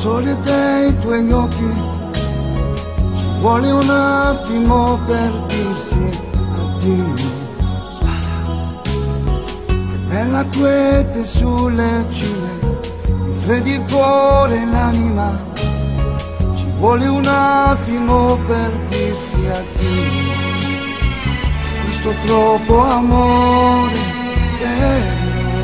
sole dei tuoi occhi, ci vuole un attimo per dirsi addio. Che bella quiete sulle cime, mi freddi il cuore e l'anima, ci vuole un attimo per dirsi addio. Questo troppo amore per noi,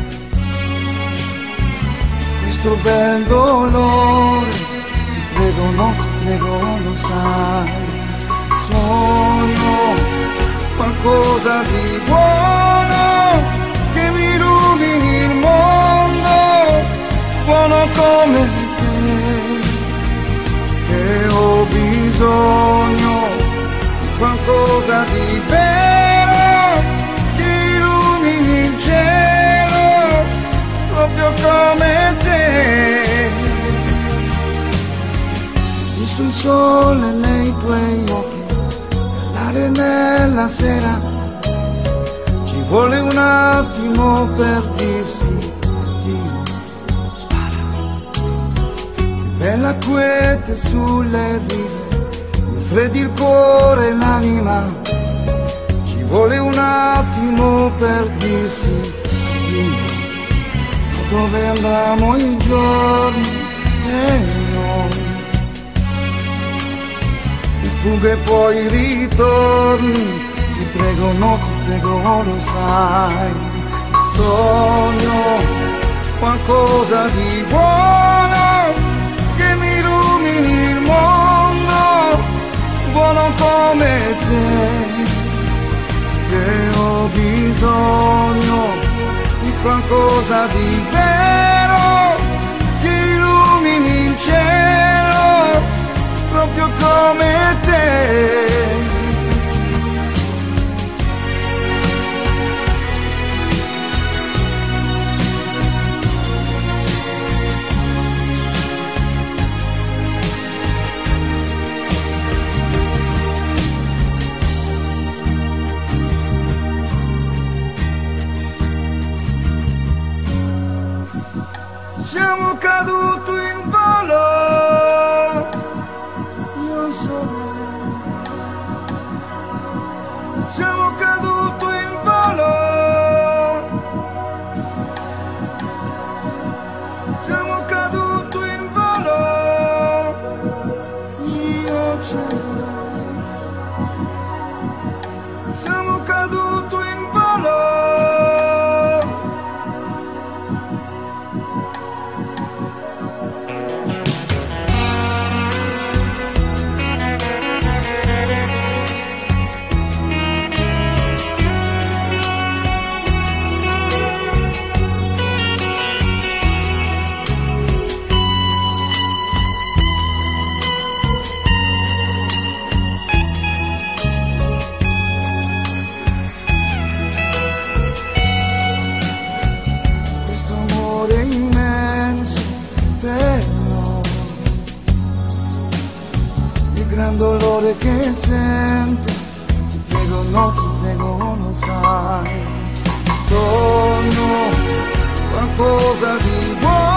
questo bel dolore, ti prego, no, ti prego, lo sai, sogno qualcosa di buono che mi illumini il mondo, buono come te, che ho bisogno di qualcosa di vero che illumini il cielo proprio come te. Visto il sole nei tuoi occhi, l'aria nella sera, ci vuole un attimo per dirsi addio. Spara, che bella quiete sulle rive, mi freddi il cuore e l'anima, ci vuole un attimo per dirsi addio. Ma dove andremo i giorni e noi? Fughe e poi ritorni, ti prego, no, ti prego, lo sai, sogno qualcosa di buono che mi illumini il mondo, buono come te, che ho bisogno di qualcosa di vero che illumini il cielo proprio come te. Siamo caduti in volo, siamo caduti in volo, siamo caduti in volo, io c'è, siamo caduti in volo. Gran dolore che sento, ti prego, no, ti prego, lo sai, sogno qualcosa di buono